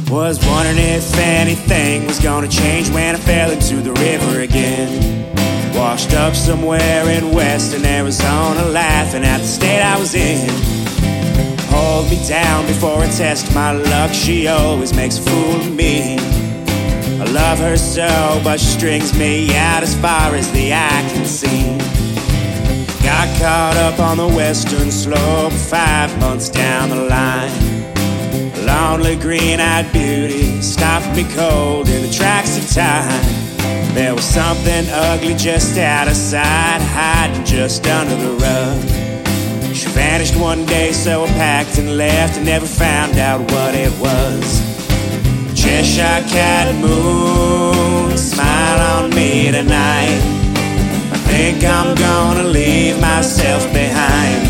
Was wondering if anything was gonna change when I fell into the river again. Washed up somewhere in western Arizona, laughing at the state I was in. Hold me down before I test my luck, she always makes a fool of me. I love her so, but she strings me out as far as the eye can see. Got caught up on the western slope 5 months down the line. A lonely green-eyed beauty stopped me cold in the tracks of time. There was something ugly just out of sight, hiding just under the rug. She vanished one day, so I packed and left and never found out what it was. Cheshire Cat moon, smile on me tonight. I think I'm gonna leave myself behind.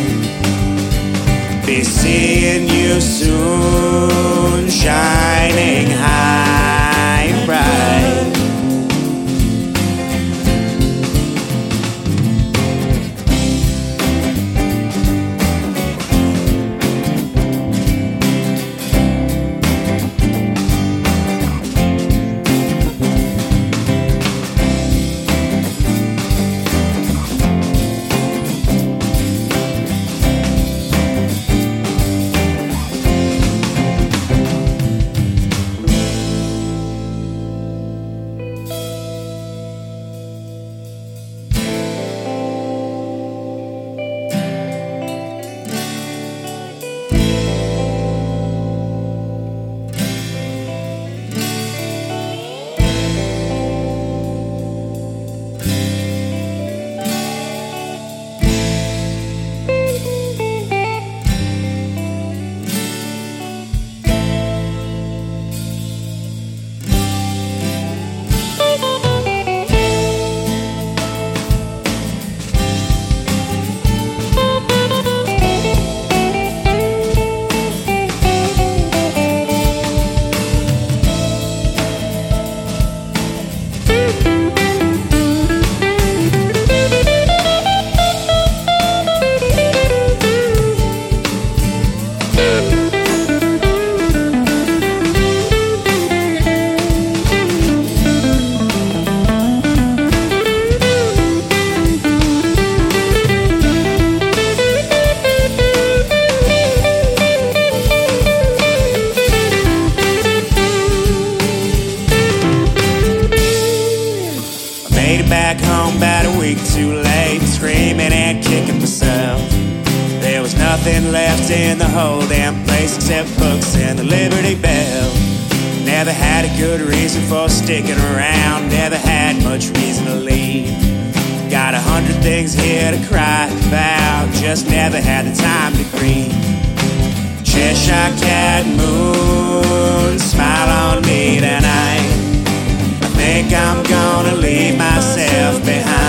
Be seeing you soon, shining high and bright. Back home about a week too late, screaming and kicking myself. There was nothing left in the whole damn place except books and the Liberty Bell. Never had a good reason for sticking around, never had much reason to leave. Got 100 things here to cry about, just never had the time to grieve. Cheshire Cat moon, smile on me tonight. I think I'm gonna leave myself behind.